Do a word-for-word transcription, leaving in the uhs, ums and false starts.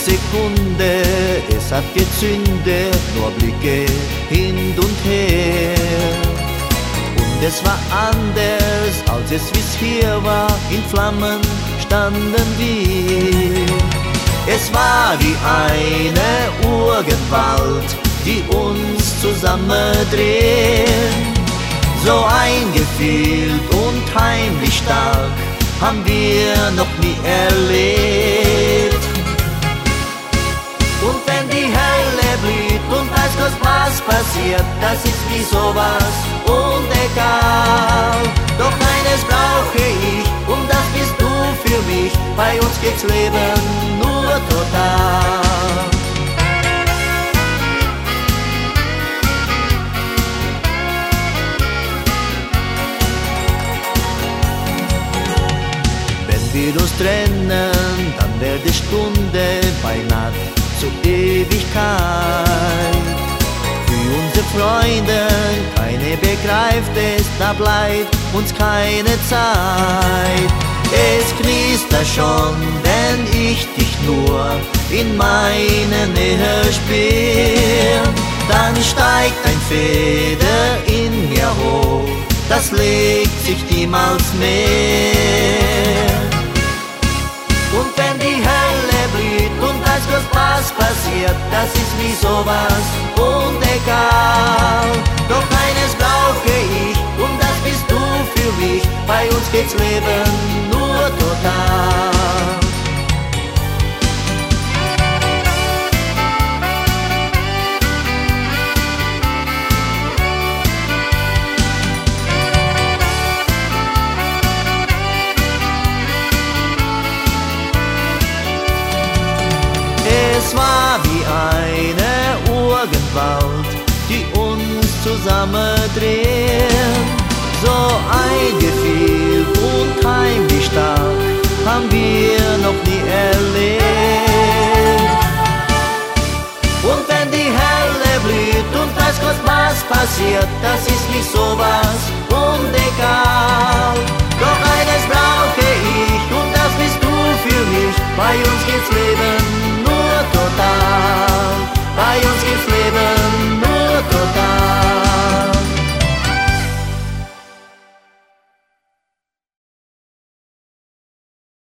Sekunde, es hat gezündet, nur Blicke hin und her. Und es war anders, als es wie's hier war, in Flammen standen wir. Es war wie eine Urgewalt, die uns zusammendreht. So eingefühlt und heimlich stark haben wir noch nie erlebt. Und wenn die Hölle blüht und weiß Gott was passiert, das ist wie sowas und egal. Doch eines brauche ich und das bist du für mich, bei uns geht's Leben nur total. Wir uns trennen, dann wird die Stunde bei Nacht zur Ewigkeit. Für unsere Freunde, keine begreift es, da bleibt uns keine Zeit. Es knistert schon, wenn ich dich nur in meine Nähe spür. Dann steigt ein Feder in mir hoch, das legt sich niemals mehr. Und wenn die Hölle blüht und weiß Gott was passiert, das ist wie sowas und egal. Doch eines brauche ich und das bist du für mich, bei uns geht's Leben nur total. Es war wie eine Urgewalt, die uns zusammendreht. So eingefühlt und heimlich stark haben wir noch nie erlebt. Und wenn die Hölle blüht und weiß Gott was passiert, das ist wie sowas und egal. Doch eines brauche ich und das bist du für mich, bei uns geht's Leben